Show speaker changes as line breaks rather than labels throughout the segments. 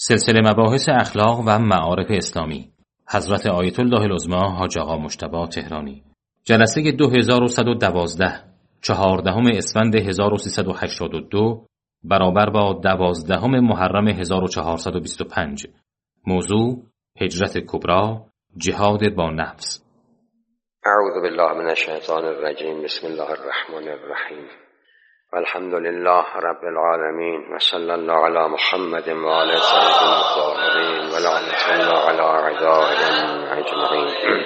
سلسله مباحث اخلاق و معارف اسلامی حضرت آیت الله العظمی حاج آقا مجتبی تهرانی جلسه 2112 14 اسفند 1382 برابر با 12 محرم 1425 موضوع هجرت کبری جهاد با نفس.
اعوذ بالله من الشیطان الرجیم. بسم الله الرحمن الرحیم. الحمد لله رب العالمین و صلی الله علی محمد و آل سیدنا الطاهرین و لعنة الله علی اعدائهم اجمعین.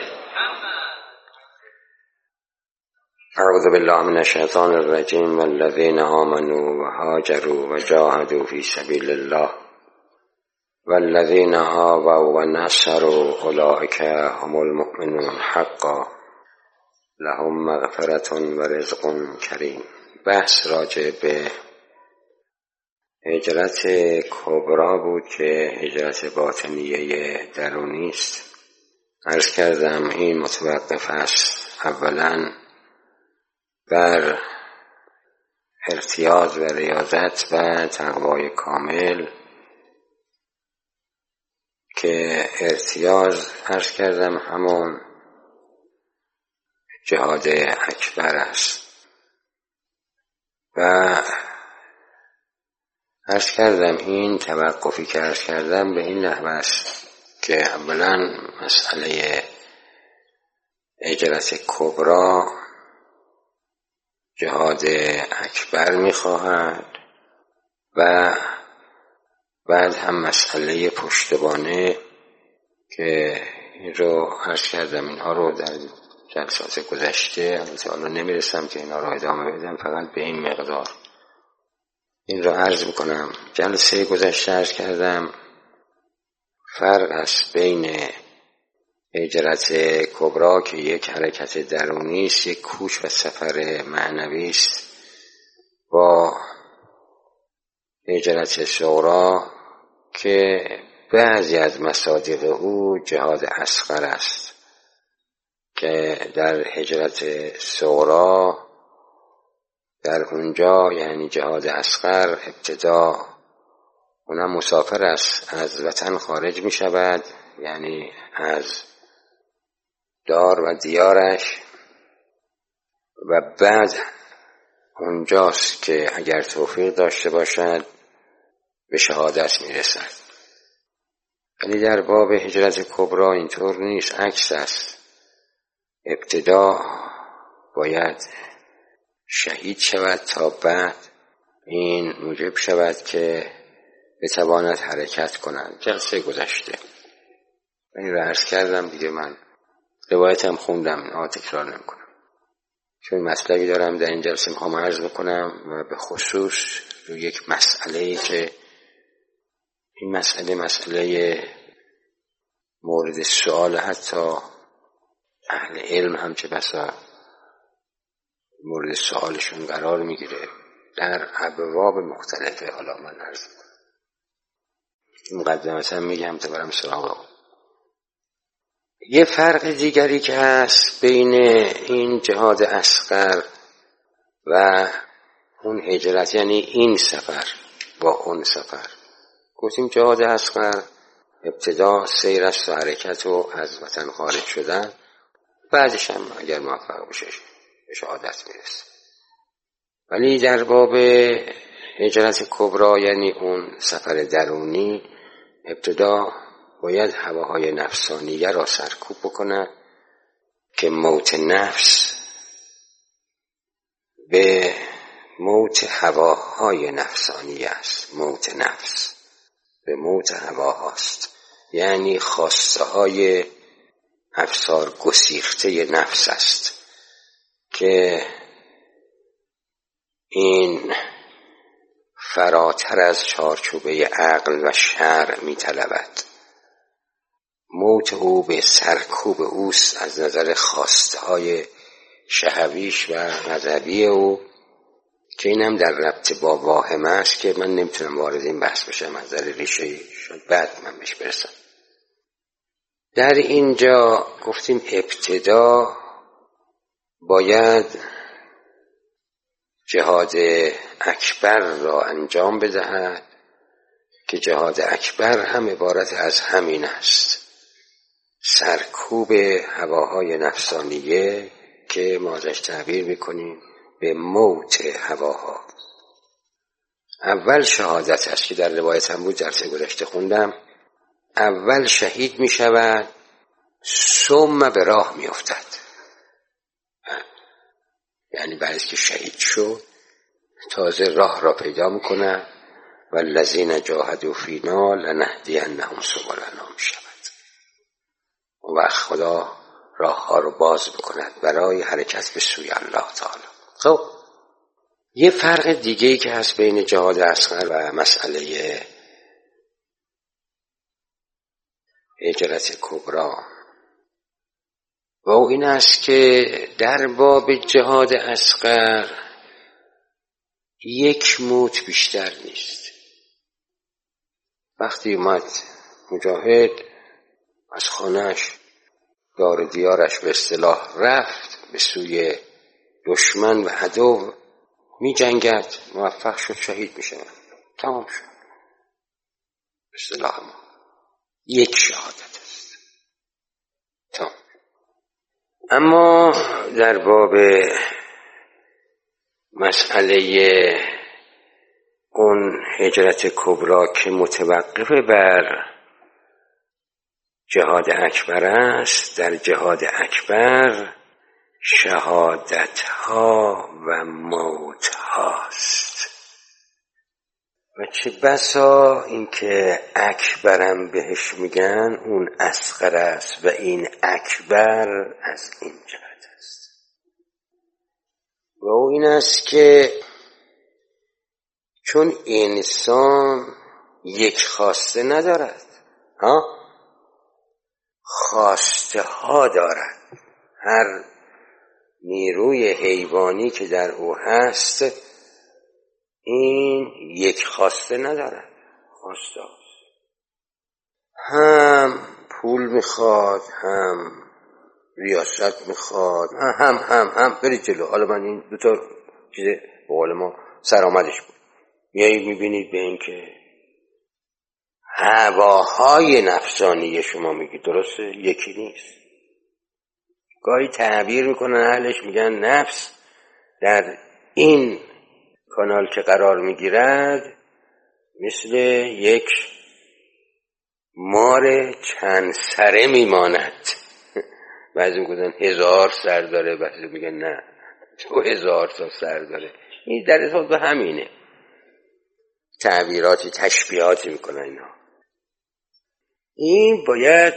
اعوذ بالله من الشیطان الرجیم. والذین آمنوا و هاجروا و جاهدوا فی سبیل الله والذین آووا و نصروا اولئک هم المؤمنون حقا لهم مغفرة و رزق کریم. بحث راجع به هجرت کبری بود که هجرت باطنیه درونی است. عرض کردم این متوقف است اولا بر ارتیاض و ریاضت و تقوای کامل، که ارتیاض عرض کردم همون جهاد اکبر است و عرض کردم این توقفی که عرض کردم به این نحو است که اولا مسئله هجرت کبری جهاد اکبر می‌خواهد و بعد هم مسئله پشتوانه که این رو عرض کردم. اینها رو در جلسات گذشته البته حالا نمیرسم که اینا رو ادامه بدم، فقط به این مقدار این رو عرض میکنم. جلسه گذشته عرض کردم فرق است بین هجرت کبری که یک حرکت درونی است، یک کوچ و سفر معنوی است، با هجرت صغری که بعضی از مصادیق او جهاد اصغر است، که در هجرت صغری در اونجا یعنی جهاد اصغر ابتدا اونم مسافر است، از وطن خارج می شود، یعنی از دار و دیارش، و بعد اونجاست که اگر توفیق داشته باشد به شهادت می رسد. ولی در باب هجرت کبری اینطور نیست، عکس است. ابتدا باید شهید شود تا بعد این موجب شود که بتواند حرکت کند. جلسه گذشته این رو عرض کردم دیگه، من روایتم خوندم، تکرار نمی کنم چون مطلبی دارم در این جلسه میخوام عرض بکنم و به خصوص روی یک مسئله‌ای که این مسئله مورد سوال حتی اهل علم هم چه بسا مورد سوالشون قرار میگیره در ابواب مختلفه. حالا من عرض میکنم، مقدمتا میگم تا برم سراغ. یه فرق دیگری که هست بین این جهاد اصغر و اون هجرت، یعنی این سفر با اون سفر. گفتیم جهاد اصغر ابتدا سیر است و حرکت و از وطن خارج شدن، بعدش هم اگر موفق بشه به شهادت میرسه. ولی در باب هجرت کبری یعنی اون سفر درونی ابتدا باید هواهای نفسانیه را سرکوب بکنه که موت نفس به موت هواهای نفسانیه است. موت نفس به موت هواهاست، یعنی خواسته های افسار گسیخته نفس است که این فراتر از چارچوبه عقل و شرع می طلبد. موت او به سرکوب اوست از نظر خواسته های شهویش و غضبی او، که اینم در ربط با واهمه است که من نمیتونم وارد این بحث بشم، از نظر ریشه شد بعد من بهش برسم. در اینجا گفتیم ابتدا باید جهاد اکبر را انجام بدهد که جهاد اکبر هم عبارت از همین است، سرکوب هواهای نفسانیه که ما ازش تعبیر میکنیم به موت هواها. اول شهادت است که در روایت هم بود، درس گذشته خوندم. اول شهید می شود، ثم به راه می افتد. یعنی بعد از که شهید شد تازه راه را پیدا می کند. والذین جاهدوا فینا لنهدینهم سبلنا می شود. اون وقت خدا راه ها رو باز می کند برای حرکت به سوی الله تعالی. خب یه فرق دیگه‌ای که هست بین جهاد اصغر و مسئله هجرت کبری و این است که در باب جهاد اصغر یک موت بیشتر نیست. وقتی اومد مجاهد از خانه‌اش دار دیارش به اصطلاح رفت به سوی دشمن و عدو می جنگد، موفق شد، شهید می شود، تمام شد. به اصطلاح ما یک شهادت است. تمام. اما در باب مسئله اون هجرت کبری که متوقف بر جهاد اکبر است، در جهاد اکبر شهادت ها و موت هاست و چه بسا اینکه اکبرم بهش میگن اون اصغر است و این اکبر از این جهت است. و این است که چون انسان یک خواسته ندارد، خواسته ها دارد. هر نیروی حیوانی که در او هست این یک خواسته ندارد، خواسته هاست. هم پول میخواد، هم ریاست میخواد، هم برید جلو. حالا من این دو تا چیز به قول ما سرآمدش بود. یعنی میبینید به این که هواهای نفسانی شما میگی درسته یکی نیست. گاهی تعبیر میکنن اهلش میگن نفس در این کانال که قرار میگیرد مثل یک مار چند سره میماند. بعضی میگن 1000 سر داره، بعضی میگن نه 2000 تا سر داره. این در اصل به همینه، تعبیراتی تشبیهاتی میکنن اینا. این باید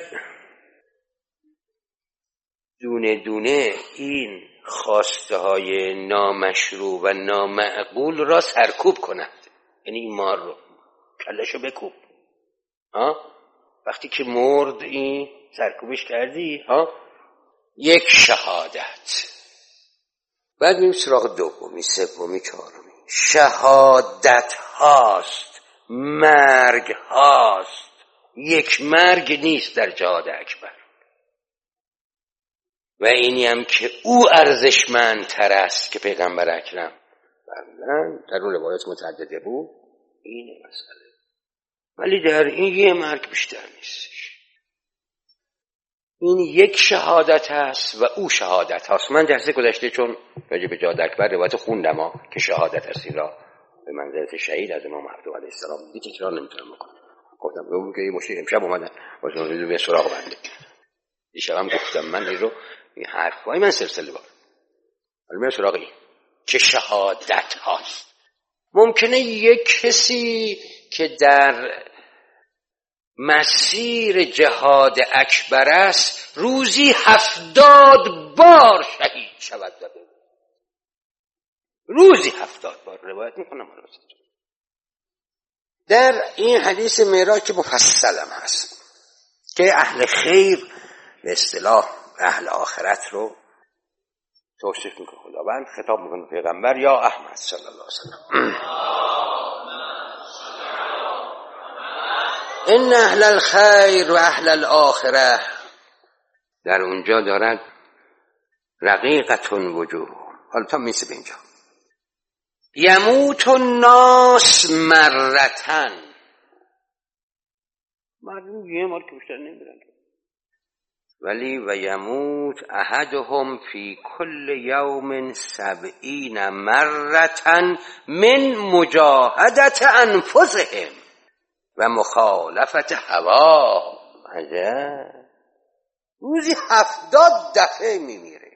دونه دونه این خواسته های نامشروع و نامعقول را سرکوب کند. یعنی این مار رو کلشو بکوب. وقتی که مرد این سرکوبش کردی، یک شهادت. بعد میریم سراغ دومی، سومی، چهارمی. شهادت هاست، مرگ هاست. یک مرگ نیست در جهاد اکبر. و اینی هم که او ارزشمندتر است که پیغمبر اکرم فرمودن، در اون روایات متعدده بود، اینه مسئله. ولی در این یه مرگ بیشتر نیستش. این یک شهادت هست و او شهادت هست. من درس گذشته چون راجع به جهاد اکبر روایت خوندم که شهادت هست، این را به منزلت شهید از امام عبدالله علیه السلام دیگه تکرار نمیتونم بکنم. گفتم به اون که یه مشکل امشب اومدن واسه به سراغ بنده. دیشبم گفتم من این حرفای من سلسله بار. حالا میرم سراغ این که شهادت هاست. ممکنه یک کسی که در مسیر جهاد اکبر است روزی 70 بار شهید شود. روزی 70 بار روایت میکنم. در این حدیث معراج که مفصلم هست که اهل خیر به اصطلاح اهل آخرت رو توصیف میکنه خداوند، خطاب میکنه پیغمبر یا احمد صلی الله علیه وسلم ان اهل الخیر و اهل الاخره. در اونجا دارد رقیقتون وجوه. حالا تا میسه به اینجا یموت الناس مرتن. مردم یه مال که بیشتر نمیرن. ولی و یموت احدهم فی کل یوم 70 مرة من مجاهدت انفسهم و مخالفت هوا. عجب، روزی 70 دفعه میمیره.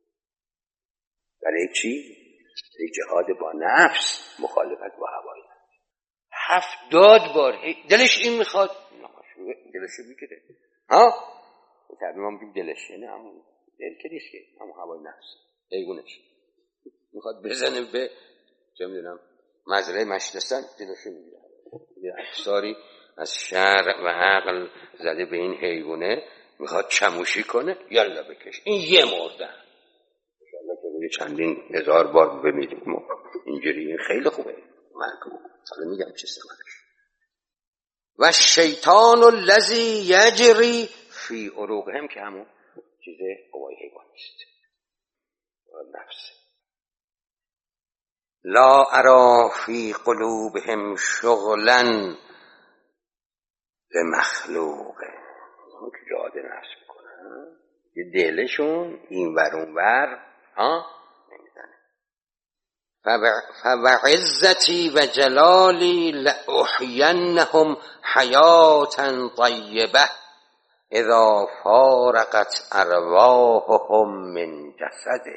برای چی؟ برای جهاد با نفس، مخالفت با هوای نفس. 70 بار دلش این میخواد، دلشو بگیره. ها؟ تعبیر ما میگیم دلش، یعنی همون دل که نیست که، همون هوای نفس ایگونش میخواد بزنه به چه میدونم مزرعه مشتستن، دلشو میگیره. یه افساری از شرع و عقل زده به این حیوانه، میخواد چموشی کنه، یالا بکش. این یه مردن انشاءالله که بگه چندین هزار بار بمیریم اینجوری. این خیلی خوبه مرگو. حالا میگم چه سمنش. و شیطان الذی یجری فی عروقهم، که همون چیز قوای حیوانی است، نفس. لا ارا فی قلوبهم شغلا بمخلوق. اون که جهاد نفس میکنن، یه دلشون این ور اون ور نمیزنه. فبعزتی و جلالی لأحینهم حیاتا طیبه اذا فارقت ارواحهم من جسده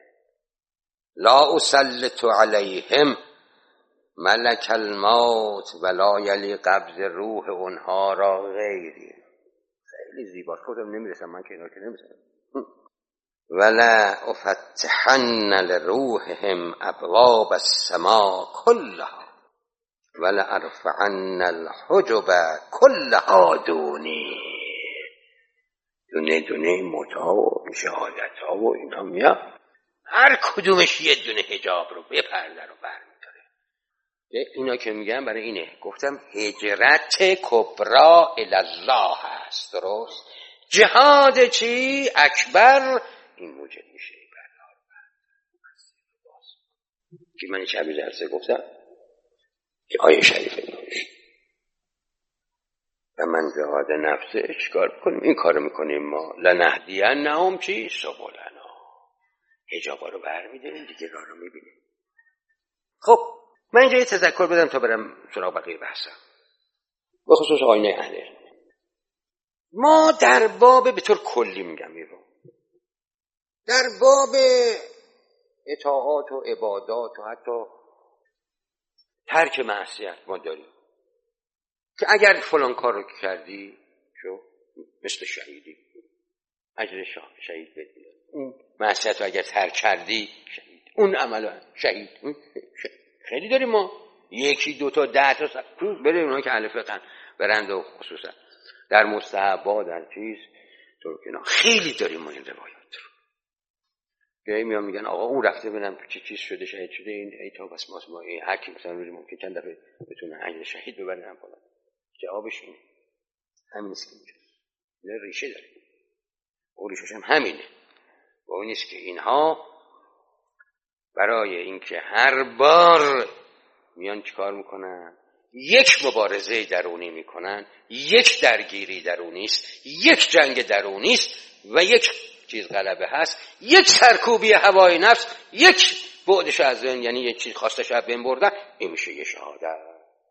لا اسلط علیهم ملک الموت ولا یلی قبض روح اونها را غیری. خیلی زیباست، خودم نمیرسم من که اینا که نمیرسم. ولا افتحن لروحهم ابواب السماء كلها ولا ارفعن الحجب كلها دونی. دونه دونه موتا و شهادت ها و اینا میاد، هر کدومش یه دونه حجاب رو به پرده رو برمی‌داره. اینا که میگم برای اینه گفتم هجرت کبرا الله هست. درست؟ جهاد چی؟ اکبر. این موجب میشه که من شبیه جلسه گفتم که آیه شریفه نوشت و من جهاد نفسه چیکار بکنیم؟ این کارو میکنیم ما. لنهدینهم چی؟ سبلنا. حجابا رو برمی‌داریم دیگه، راه رو میبینیم. خب من اینجا یه تذکر بدم تا برم سراغ بقیه بحثم، به خصوص آینه اهل علم. ما در باب، به طور کلی میگم این رو، در باب اطاعات و عبادات و حتی ترک معصیت ما داریم که اگر فلان کار رو کردی شو مثل شهیدی، اجر شهید بدی. اون معصیت رو اگر ترک کردی شهید، اون عمل شهید. خیلی داریم ما، یکی دوتا 10 تا برای اونها که اهل فقهن برند و خصوصا در مستحبات در چیز ترکینا خیلی داریم ما این روایات رو که میان میگن آقا اون رفته ببینم چه چیز شده، شهید شده، این ایتا بس ما این هر کی مثلا روزی ممکن چند دفعه بتونه اجر شهید ببره هم کنه. جوابش اینه، همین است که اینجا ریشه داره. اون ریشه‌ش هم همینه، و اون نیست که اینها برای اینکه هر بار میان چیکار میکنن؟ یک مبارزه درونی میکنن، یک درگیری درونی است، یک جنگ درونی است و یک چیز غلبه هست، یک سرکوبی هوای نفس، یک بعدش از ذهن، یعنی یک چیز خواستش از بین بردن. این میشه یه شهادت.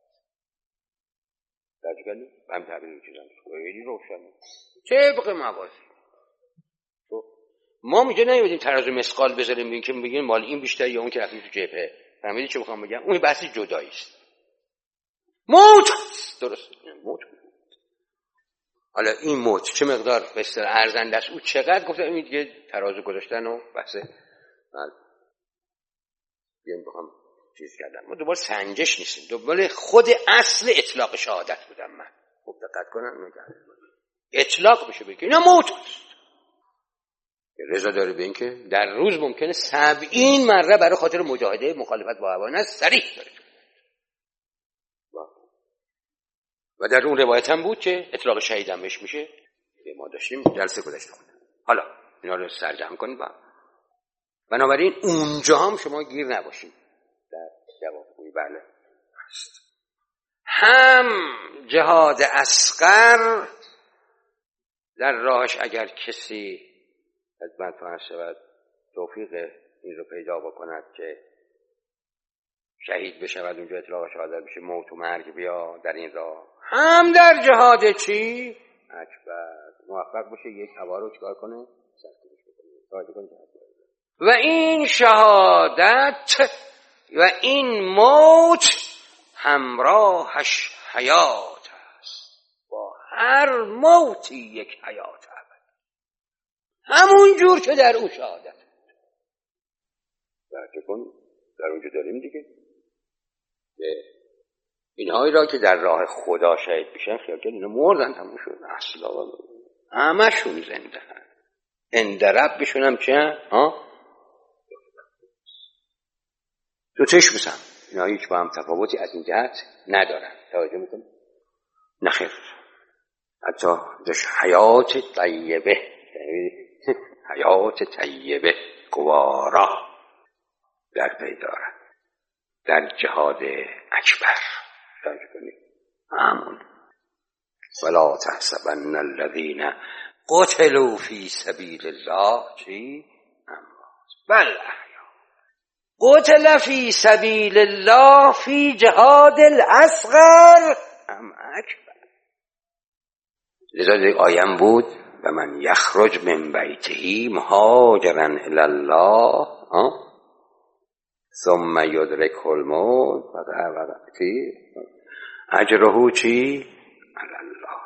درجگلی هم تعبیر چیزم خیلی روشنه طبق موازی. ما میگه نمیدیم ترازو مسقال بذاریم ببینیم که بگیم مال این بیشتر یا اون که رفتیم تو جبهه. فهمیدی چه میخوام بگم؟ اون بحث جدایی است. موت درست، موت. حالا این موت چه مقدار به اصطلاح ارزنده است، او چقدر گفتم این دیگه ترازو گذاشتن و بحث بیان بخوام چیز کردن. ما دوباره سنجش نیستیم، دوباره خود اصل اطلاق شهادت بودم من. خوب دقت کنن اطلاق بشه بگه اینا موت است. رضا داره به این که در روز ممکنه 70 مرة برای خاطر مجاهده مخالفت با هوای نفس صریح داره. و در اون روایت هم بود که اطلاق شهید هم بهش میشه. ما داشتیم جلسه گذشته خودم. حالا اینا رو سرجم کنید. بنابراین اونجا هم شما گیر نباشید در جواب خوبی بله هست. هم جهاد اصغر در راهش اگر کسی خدمت فرض شود توفیق این رو پیدا بکند که شهید بشود، اونجا اطلاق شهادت بشه، موت و مرگ بیا در این راه، هم در جهاد چی؟ اکبر موفق بشه یک هوا رو چکار کنه؟ و این شهادت و این موت همراهش حیات است، با هر موتی یک حیات ابد، همون جور که در او شهادت. درک کن در اونجا داریم دیگه اینهایی را که در راه خدا شهید میشن خیال کن اینا مردن تموم شد، اصلا همشون زنده هست، اندرب بشونم چه؟ تو چشم بسم اینا هیچ با هم تفاوتی از این جهت ندارن. توجه میکنم؟ نخیر، حتی داشت حیات طیبه، حیات طیبه گوارا در پیدارن در جهاد اکبر. توجه کنید همون ولا تحسبن الذين قتلوا في سبيل الله چی؟ بل قتل في سبيل الله في جهاد الاصغر ام اکبر. لذا آیم بود و من یخرج من بیته مهاجرا الی الله ثم یدرک الموت چی؟ اجره چی؟ علی الله.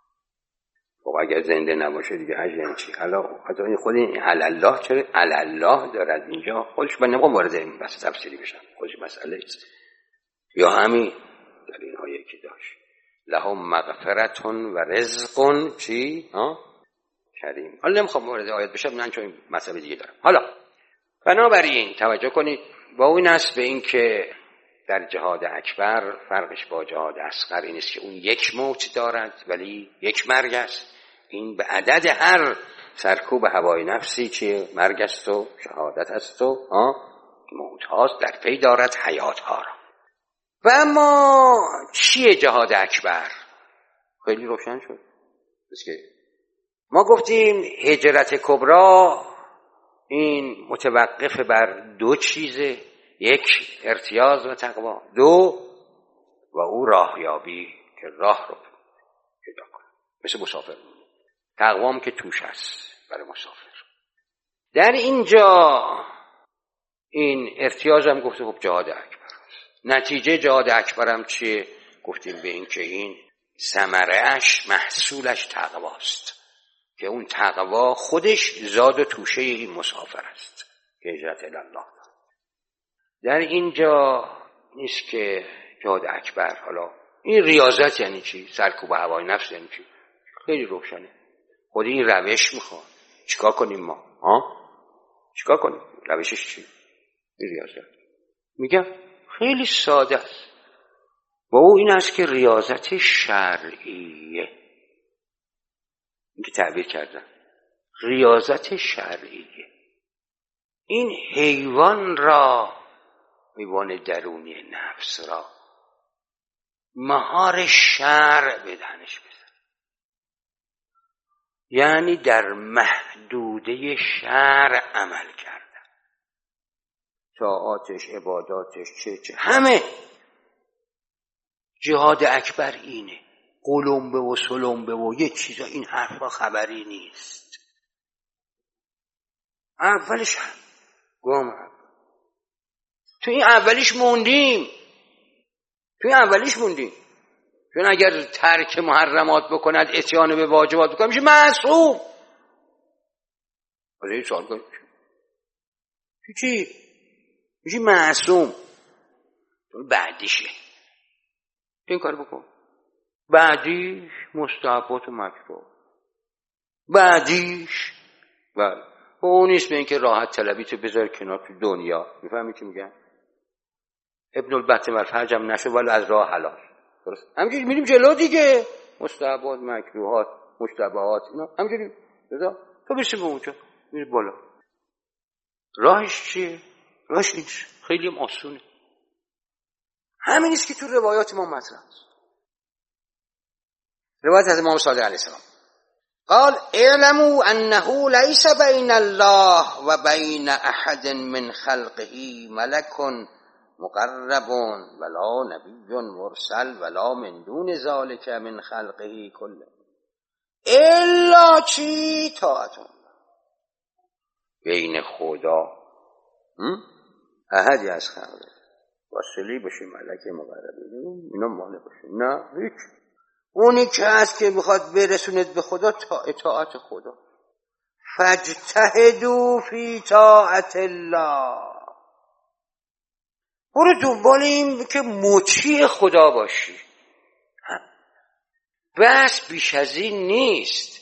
خب اگر زنده نباشه دیگه اجر چی؟ خود این علی الله چرا علی الله دارد اینجا؟ خودش من نمیخوام وارد این بحث تفسیری بشم، خودش مسئله است. یا همین در این آیه که داشت لهم مغفرت و رزق چی؟ کریم. حالا نمیخوام وارد آیات بشم، من چون مسئله دیگه دارم. حالا بنابراین توجه کنید با اون است به این که در جهاد اکبر فرقش با جهاد اصغر این است که اون یک موت دارد ولی یک مرگ است. این به عدد هر سرکوب هوای نفسی چه مرگ است و شهادت است و موت هاست، در پی دارد حیات ها را. و اما چیه جهاد اکبر؟ خیلی روشن شد. بس که ما گفتیم هجرت کبرا این متوقف بر دو چیزه، یک ارتیاض و تقوا، دو و او راهیابی که راه رو پیدا کنه، مثل مسافر. تقوام که توش هست برای مسافر. در اینجا این ارتیاض هم گفته خب جهاد اکبر است. نتیجه جهاد اکبر هم چیه؟ گفتیم به این که این ثمره‌اش محصولش تقواست که اون تقوا خودش زاد و توشه این مسافر است که هجرت الی الله. در اینجا نیست که جهاد اکبر حالا این ریاضت یعنی چی؟ سرکوب هوای نفس یعنی چی؟ خیلی روشنه. خود این روش میخواد. چیکار کنیم ما؟ چیکار کنیم؟ روشش چی؟ این ریاضت. میگم خیلی ساده است. با او این است که ریاضت شرعیه. این که تعبیر کردم ریاضت شرعیه. این حیوان را، حیوان درونی نفس را، مهار شرع به دهنش بزن، یعنی در محدوده شرع عمل کردن، طاعاتش، عباداتش، چه همه. جهاد اکبر اینه. قلمبه و سلمبه و یه چیزا این حرفا خبری نیست. اولش هم گم تو این اولیش موندیم. چون اگر ترک محرمات بکند، اتیان به واجبات بکند، میشه معصوم. حالا این سوال کنید چی؟ میشه معصوم. بعدیشه این کار بکن. بعدیش مستحبات و مکروه. بعدیش بله با اون نیست به این که راحت طلبی تو بذار کنار تو دنیا. میفهمی چی میگم؟ ابن البته مرفرجم نشو ولی از راه حلال. درست؟ همینجوری میریم جلو دیگه. مستحبات، مکروهات، مشتبهات اینا همینجوری بذار تو برسی به اونجا میری بالا. راهش چیه؟ راهش نیست. خیلی آسونه. همین است که تو روایات ما مطرح است. روایت از امام صادق علیه السلام قال اعلموا انه ليس بين الله و بين احد من خلقه ملك مقرب ولا نبی مرسل ولا من دون ذلك من خلقه كله الا چی طاعتون بین خدا احدی از خلقه واصلی باشه ملک مقربی اینا مانع باشه نه هیچ. اونی که هست که بخواد برسوند به خدا اطاعت خدا فاجتهدوا فی طاعت الله برو دنبال این که مطیع خدا باشی بس بیش از این نیست.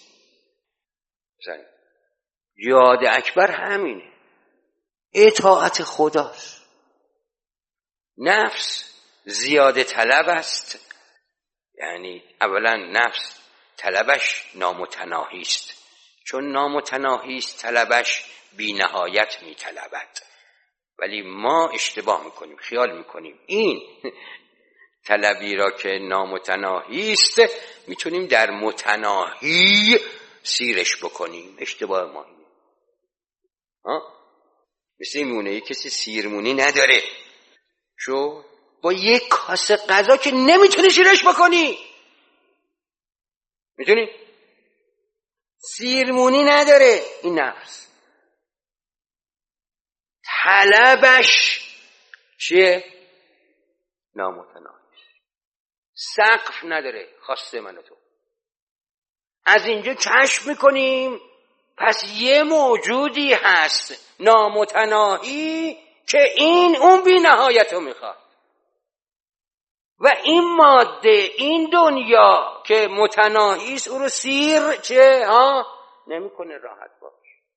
جهاد اکبر همینه اطاعت خداست. نفس زیاده طلب است، یعنی اولا نفس طلبش نامتناهی است، چون نامتناهی است طلبش بی نهایت می طلبد. ولی ما اشتباه میکنیم، خیال میکنیم این طلبی را که نامتناهی است میتونیم در متناهی سیرش بکنیم. اشتباه ما اینه. مثل این مونه کسی سیرمونی نداره، شو با یک کاسه غذا که نمیتونی سیرش بکنی. میتونی؟ سیرمونی نداره این نفس. طلبش چیه؟ نامتناهی. سقف نداره خواسته من و تو. از اینجا کشف میکنیم پس یه موجودی هست نامتناهی که این اون بی نهایت رو میخواد و این ماده این دنیا که متناهی است او رو سیر نمیکنه راحت باش.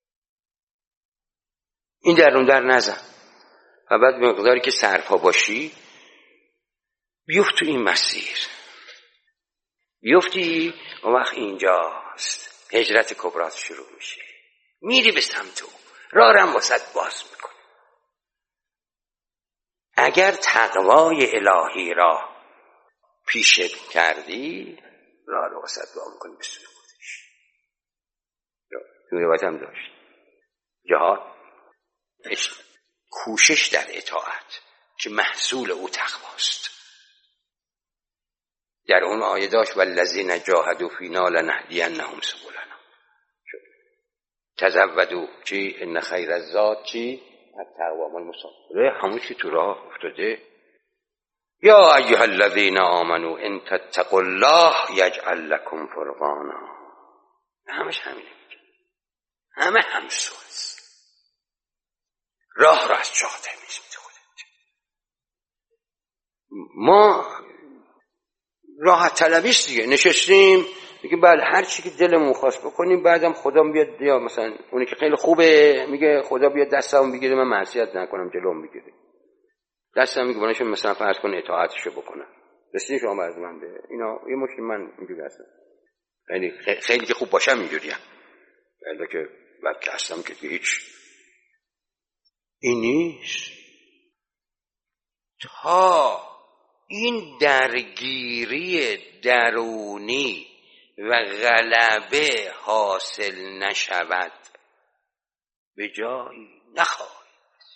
این درون در نزن و بعد مقداری که سرپا باشی بیفت تو این مسیر. بیفتی اون وقت اینجاست هجرت کبرات شروع میشه. میری به سمت او، راه رم واسط باز میکنه. اگر تقوای الهی را پیشه کردی راه رو واسط باز میکنی به سوی خودش. روایت هم داشت جهاد کوشش در اطاعت که محصول او تقواست. در اون آیه داشت والذین جاهدوا فینا لنهدینهم سبلنا. تزودوا چی ان خیر الزاد چی التقوا والمصابره. همون چی تو راه افتاده. یا ایها الذین آمنوا ان تتقوا الله یجعل لكم فرقانا. همش همینه، همه همسوز. راه را از جا تمیز می‌کنه. ما راحت طلبیست دیگه. نشستیم میگه بله هر چی که دلمون خواست بکنیم، بعدم خدا بیاد یا مثلا اونی که خیلی خوبه میگه خدا بیاد دستم بگیره من معصیت نکنم جلوم بگیره. دستم میگه بناشون مثلا فرض کن اطاعتشو بکنم. رسیدین شما از من به اینا یه مشکل من اینجوری هستم. یعنی خیلی که خوب باشم اینجوریم. ولی که بعد هستم که هیچ این نیست. تا این درگیری درونی و غلبه حاصل نشود به جایی نخواهی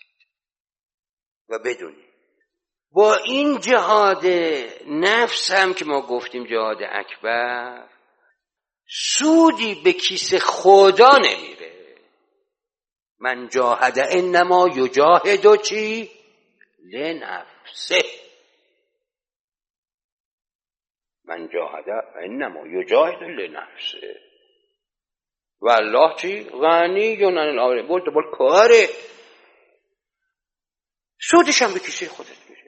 و بدونی با این جهاد نفس هم که ما گفتیم جهاد اکبر سودی به کیسه خدا نمیره. من جاهد انما یجاهد چی؟ لنفسه. من جاهد انما یجاهد لنفسه و الله چی؟ غنی عن العالمین. بود دنبال کاره سودش هم به کیسه خودت میره.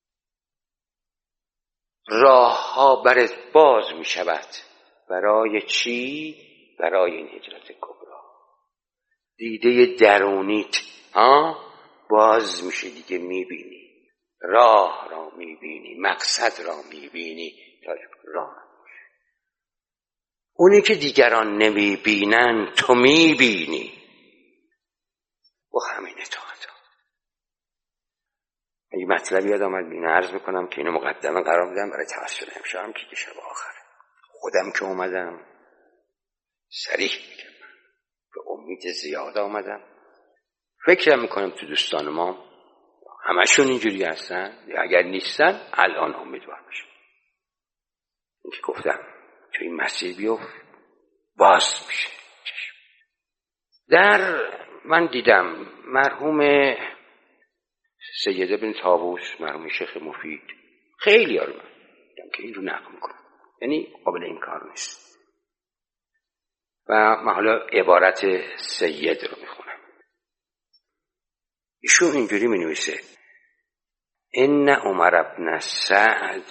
راه ها برات باز می شود. برای چی؟ برای این هجرت کبرا. دیده درونیت باز میشه دیگه. میبینی راه را، میبینی مقصد را، میبینی راه. اونی که دیگران نمیبینن تو میبینی. و همین اطاعت ها. اگه مطلبی یاد آمد بینه عرض میکنم که اینو مقدمه قرار بدم برای توسل امشب که شب آخر. خودم که اومدم صریح میگم به امید زیاد آمدم. فکرم میکنم تو دوستان ما همشون اینجوری هستن، اگر نیستن الان امیدوار میشم. این که گفتم تو این مسیر بیفت باز میشه. من دیدم مرحوم سید ابن طاووس، مرحوم شیخ مفید، خیلی من دیدم که این رو نقل میکنم، یعنی قابل انکار نیست. و من حالا عبارت سید رو میخونم. ایشون اینجوری مینویسه: ان عمر بن سعد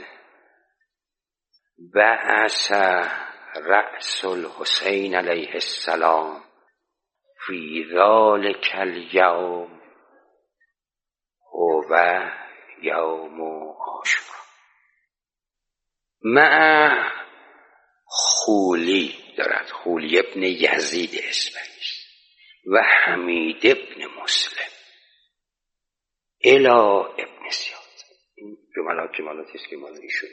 بعث رأس الحسین علیه السلام فی ذلک الیوم هو یوم عاشورا مع خولی، دارد خولی ابن یزید اسمش، و حمید ابن مسلم الی ابن زیاد. این جملاتی است که مال ایشون.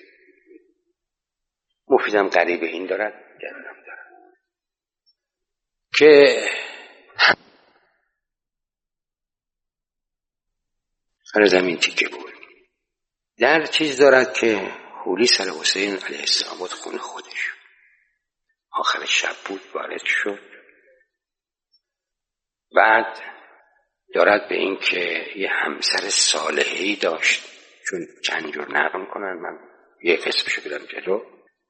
مفیدم قریب این دارد، گرنم دارد که سر زمین تیکه بود. در چیز دارد که خولی سر حسین علیه السلام بود خونه خودش. آخر شب بود وارد شد. بعد دارد به این که یه همسر صالحی داشت، چون چند جور نقل میکنن، من یه قسمشو بدم جلو،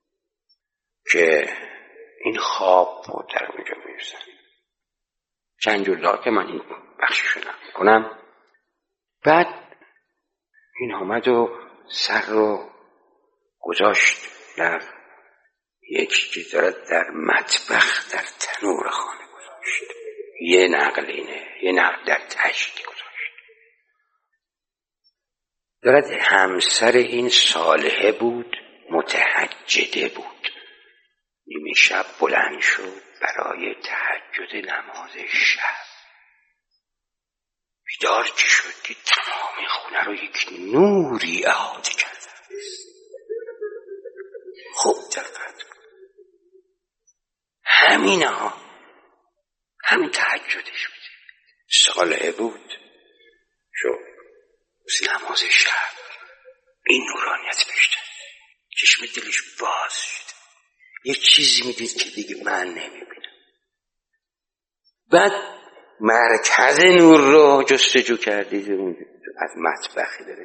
که این خواب بود در اونجا میرسن. چند جور دار که من این بخششو نقل میکنم. بعد این آمد و سر رو گذاشت در یک چیز دارد در مطبخ، در تنور خانه گذاشت. یه نقل اینه، یه نقل در تشتی گذاشت. دارد همسر این صالحه بود، متهجده بود. نیمه شب بلند شد برای تهجد نماز شب. بیدار که شد که تمام خونه رو یک نوری احاطه کرده است. خوب دقت کن. همین تهجدش بود. صالحه بود. شو نماز شب این نورانیت داشته. چشم دلش باز شد. یه چیزی میدید که دیگه من نمیبینم. بعد مرکز نور رو جستجو کردید، از مطبخی داره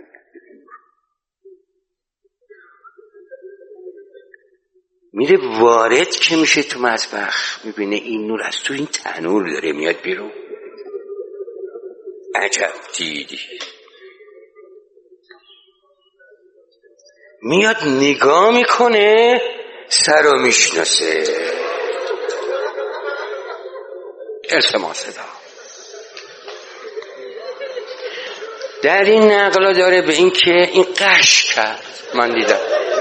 میره وارد که میشه تو مطبخ، میبینه این نور از تو این تنور داره میاد بیرون. عجب دیدی. میاد نگاه میکنه، سر رو میشناسه. التماس صدا در این نقلا داره به این که این قش کرد. من دیدم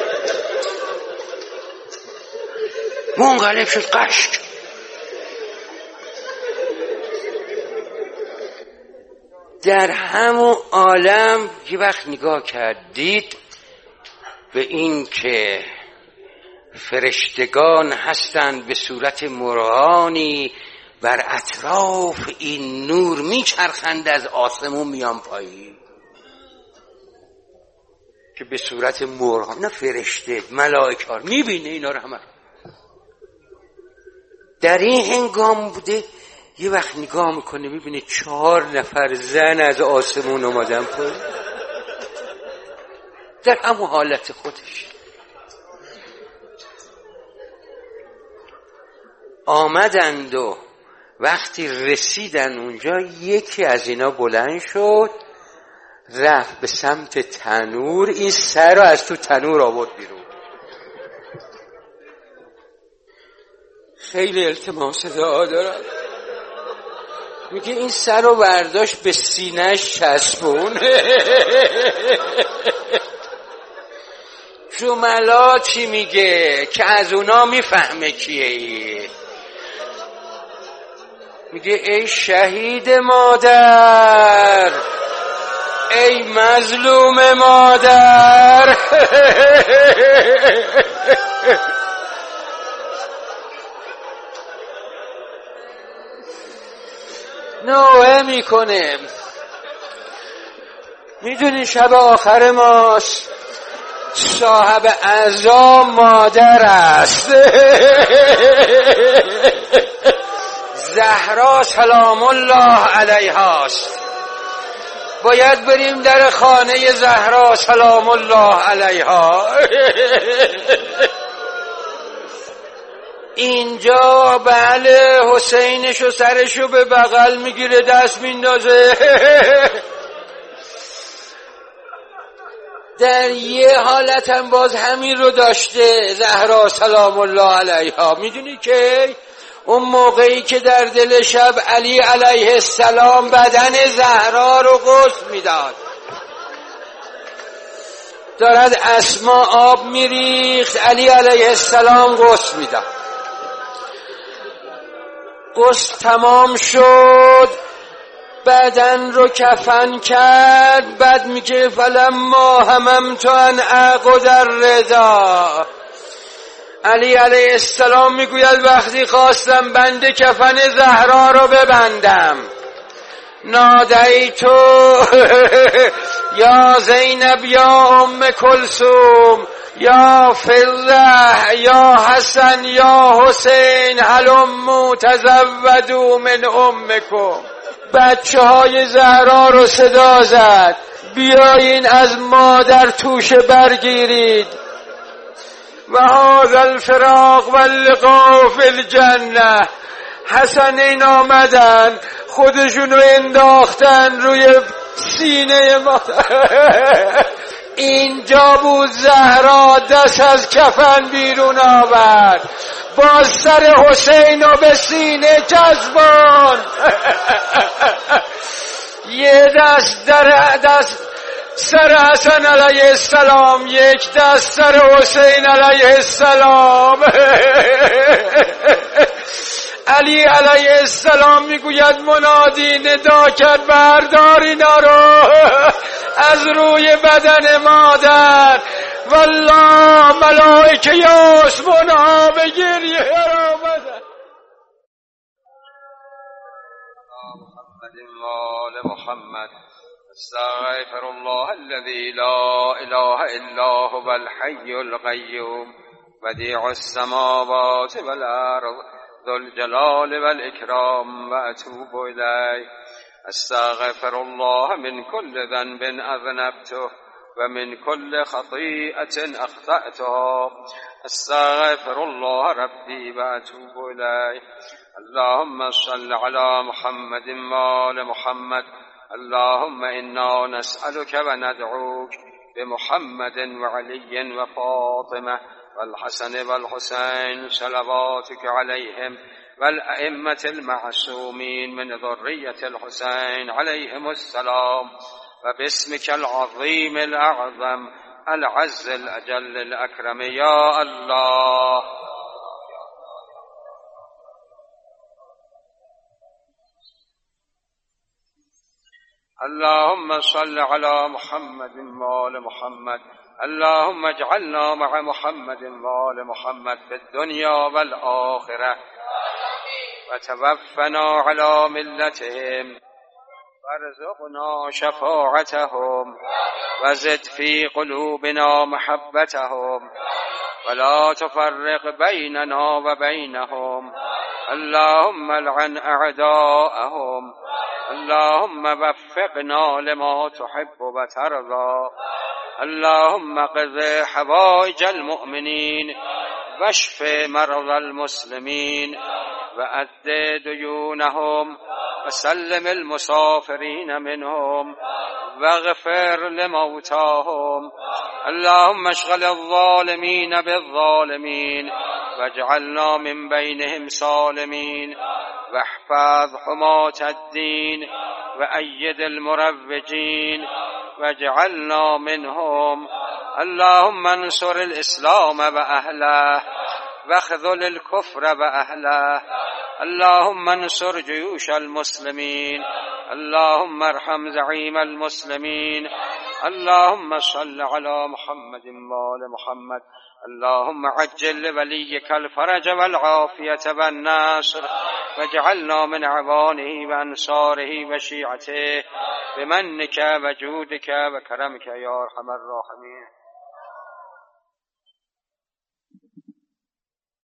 منقلب شد، قش کرد. در همون عالم یه وقت نگاه کردید به این که فرشتگان هستند به صورت مرغانی بر اطراف این نور میچرخند، از آسمون میان پایین، که به صورت مرغان، نه فرشته، ملائکه ها میبینه اینا رو همه. در این هنگام بوده یه وقت نگاه میکنه میبینه 4 نفر زن از آسمون اومدن پایین در همون حالت خودش. آمدند و وقتی رسیدن اونجا یکی از اینا بلند شد رفت به سمت تنور، این سر رو از تو تنور آورد بیرون. خیلی التماس دعا دارم. میگه این سر رو برداشت به سینه‌اش چسبون. جملاتی میگه که از اونا میفهمه کیه ای. میگه ای شهید مادر، ای مظلوم مادر. نوحه میکنه. میدونی شب آخر ماست، صاحب عزا مادر است. زهرا سلام الله علیهاست. باید بریم در خانه زهرا سلام الله علیها. اینجا بله حسینشو سرشو به بغل میگیره، دست میندازه. در یه حالت هم باز همین رو داشته زهرا سلام الله علیها. میدونی که اون موقعی که در دل شب علی علیه السلام بدن زهرا رو غسل میداد، دارد اسما آب میریخت، علی علیه السلام غسل میداد. غسل تمام شد، بدن رو کفن کرد، بعد میگه فلما هممت ان اعقد الرداء. علی علیه السلام میگوید وقتی خواستم بند کفن زهرا رو ببندم، نادیتو یا زینب یا ام کلثوم یا فضه یا حسن یا حسین هلموا تزودوا من امکم. بچه های زهرا رو صدا زد، بیاین از مادر توشه برگیرید. و هذا الفراق واللقاء فی الجنه. حسنین آمدن خودشونو انداختن روی سینه مادر. اینجا بود زهرا دست از کفن بیرون آورد، با سر حسین رو به سینه چسبان. یه دست در دست سر حسن علیه السلام، یک دست سر حسین علیه السلام. علی علیه السلام میگوید منادی ندا کرد بردار اینا رو از روی بدن مادر. والله ملائکه آسمان ها به گریه آمدن. محمد و آل محمد. استغفر الله الذي لا اله الا هو الحي القيوم بديع السماوات والارض ذو الجلال والإكرام وأتوب إليه. أستغفر الله من كل ذنب أذنبته ومن كل خطيئة أخطأتها. أستغفر الله ربي وأتوب إليه. اللهم صل على محمد وآل محمد. اللهم إنا نسألك وندعوك بمحمد وعلي وفاطمة والحسن والحسين صلواتك عليهم والأئمة المعصومين من ذرية الحسين عليهم السلام، وباسمك العظيم الأعظم العز الأجل الأكرم يا الله. اللهم صل على محمد وآل محمد. اللهم اجعلنا مع محمد وآل محمد في الدنيا والآخرة، وتوفنا على ملتهم، وارزقنا شفاعتهم، وزد في قلوبنا محبتهم، ولا تفرق بيننا وبينهم. اللهم العن أعداءهم. اللهم وفقنا لما تحب وترضى. اللهم قض حوائج المؤمنين واشف مرضى المسلمين وأد ديونهم وسلم المسافرين منهم واغفر لموتاهم. اللهم اشغل الظالمين بالظالمين واجعلنا من بينهم سالمين، واحفظ حماة الدين وأيد المروجين واجعلنا منهم. اللهم انصر الإسلام وأهله واخذل الكفر وأهله. اللهم انصر جيوش المسلمين. اللهم ارحم زعيم المسلمين. اللهم صل على محمد وآل محمد. اللهم عجل لوليك الفرج والعافية والنصر
وجعلنا من عوانه وأنصاره وشيعته بمنك وجودك وكرمك يا أرحم الراحمين.